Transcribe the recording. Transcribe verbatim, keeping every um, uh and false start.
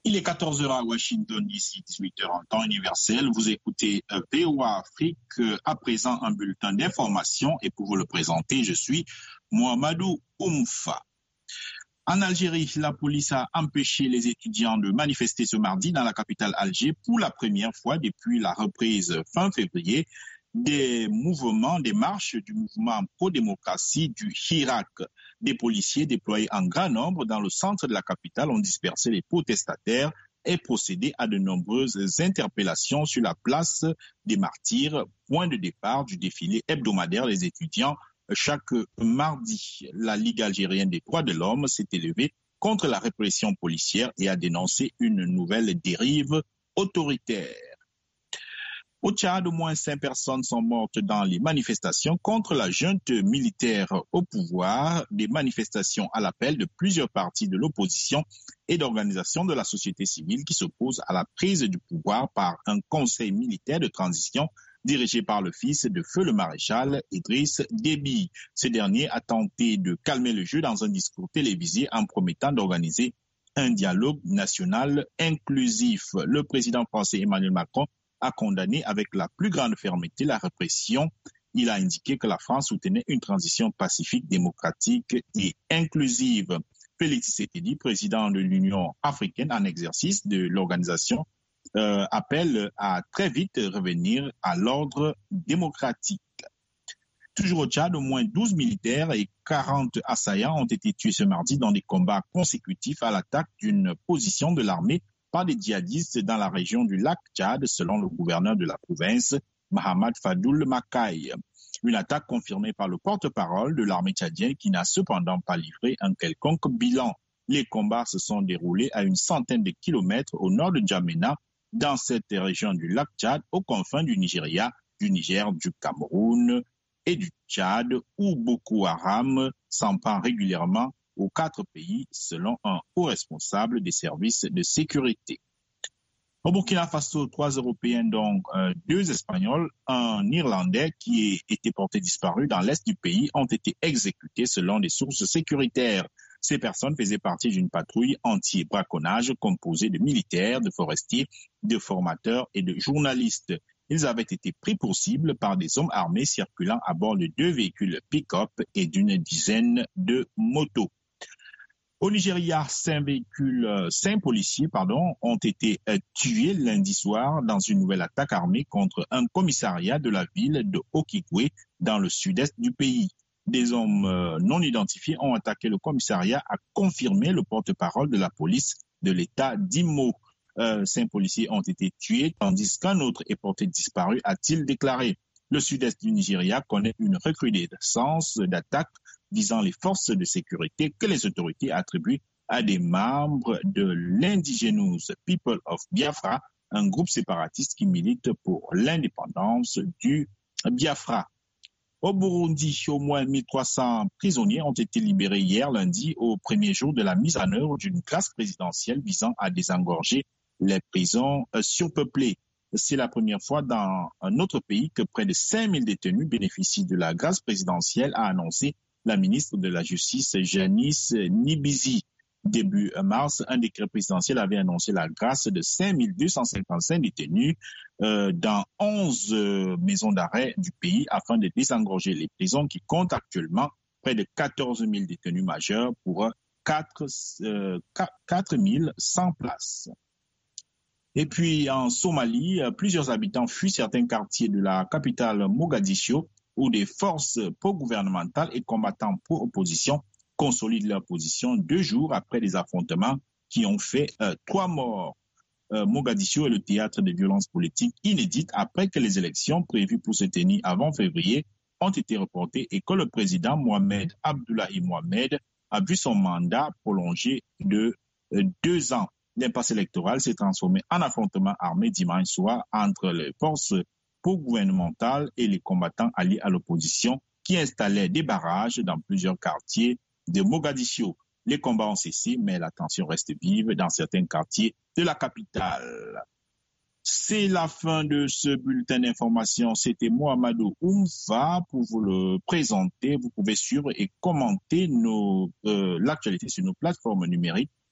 Il est quatorze heures à Washington, d'ici dix-huit heures en temps universel. Vous écoutez V O A Afrique. À présent, un bulletin d'information. Et pour vous le présenter, je suis Mohamedou Oumfa. En Algérie, la police a empêché les étudiants de manifester ce mardi dans la capitale Alger pour la première fois depuis la reprise fin février des mouvements, des marches du mouvement pro-démocratie du Hirak. Des policiers déployés en grand nombre dans le centre de la capitale ont dispersé les protestataires et procédé à de nombreuses interpellations sur la place des Martyrs, point de départ du défilé hebdomadaire des étudiants chaque mardi. La Ligue algérienne des droits de l'homme s'est élevée contre la répression policière et a dénoncé une nouvelle dérive autoritaire. Au Tchad, au moins cinq personnes sont mortes dans les manifestations contre la junte militaire au pouvoir, des manifestations à l'appel de plusieurs partis de l'opposition et d'organisations de la société civile qui s'opposent à la prise du pouvoir par un conseil militaire de transition dirigé par le fils de feu le maréchal Idriss Déby. Ce dernier a tenté de calmer le jeu dans un discours télévisé en promettant d'organiser un dialogue national inclusif. Le président français Emmanuel Macron a condamné avec la plus grande fermeté la répression. Il a indiqué que la France soutenait une transition pacifique, démocratique et inclusive. Félix Tshisekedi, président de l'Union africaine en exercice de l'organisation, euh, appelle à très vite revenir à l'ordre démocratique. Toujours au Tchad, au moins douze militaires et quarante assaillants ont été tués ce mardi dans des combats consécutifs à l'attaque d'une position de l'armée par des djihadistes dans la région du lac Tchad, selon le gouverneur de la province, Mahamad Fadoul Makaï. Une attaque confirmée par le porte-parole de l'armée tchadienne qui n'a cependant pas livré un quelconque bilan. Les combats se sont déroulés à une centaine de kilomètres au nord de N'Djamena, dans cette région du lac Tchad, aux confins du Nigeria, du Niger, du Cameroun et du Tchad, où Boko Haram s'empare régulièrement aux quatre pays, selon un haut responsable des services de sécurité. Au Burkina Faso, trois Européens, dont euh, deux Espagnols, un Irlandais qui a été porté disparu dans l'est du pays, ont été exécutés selon des sources sécuritaires. Ces personnes faisaient partie d'une patrouille anti-braconnage composée de militaires, de forestiers, de formateurs et de journalistes. Ils avaient été pris pour cible par des hommes armés circulant à bord de deux véhicules pick-up et d'une dizaine de motos. Au Nigeria, cinq véhicules, cinq policiers, pardon, ont été euh, tués lundi soir dans une nouvelle attaque armée contre un commissariat de la ville de Okigwe dans le sud-est du pays. Des hommes euh, non identifiés ont attaqué le commissariat, a confirmé le porte-parole de la police de l'État d'Imo. Euh, cinq policiers ont été tués tandis qu'un autre est porté disparu, a-t-il déclaré. Le sud-est du Nigeria connaît une recrudescence d'attaques visant les forces de sécurité que les autorités attribuent à des membres de l'Indigenous People of Biafra, un groupe séparatiste qui milite pour l'indépendance du Biafra. Au Burundi, au moins mille trois cents prisonniers ont été libérés hier lundi au premier jour de la mise en œuvre d'une grâce présidentielle visant à désengorger les prisons surpeuplées. C'est la première fois dans un autre pays que près de cinq mille détenus bénéficient de la grâce présidentielle, a annoncé la ministre de la Justice, Janice Nibizi. Début mars, un décret présidentiel avait annoncé la grâce de cinq mille deux cent cinquante-cinq détenus euh, dans onze euh, maisons d'arrêt du pays afin de désengorger les prisons qui comptent actuellement près de quatorze mille détenus majeurs pour quatre mille cent places. Et puis en Somalie, plusieurs habitants fuient certains quartiers de la capitale Mogadiscio où des forces pro-gouvernementales et combattants pro-opposition consolident leur position deux jours après des affrontements qui ont fait euh, trois morts. Euh, Mogadiscio est le théâtre de violences politiques inédites après que les élections prévues pour se tenir avant février ont été reportées et que le président Mohamed Abdullahi Mohamed a vu son mandat prolongé de euh, deux ans. L'impasse électorale s'est transformée en affrontement armé dimanche soir entre les forces pro-gouvernementales et les combattants alliés à l'opposition qui installaient des barrages dans plusieurs quartiers de Mogadiscio. Les combats ont cessé, mais la tension reste vive dans certains quartiers de la capitale. C'est la fin de ce bulletin d'information. C'était Mohamedou Oumfa pour vous le présenter. Vous pouvez suivre et commenter nos, euh, l'actualité sur nos plateformes numériques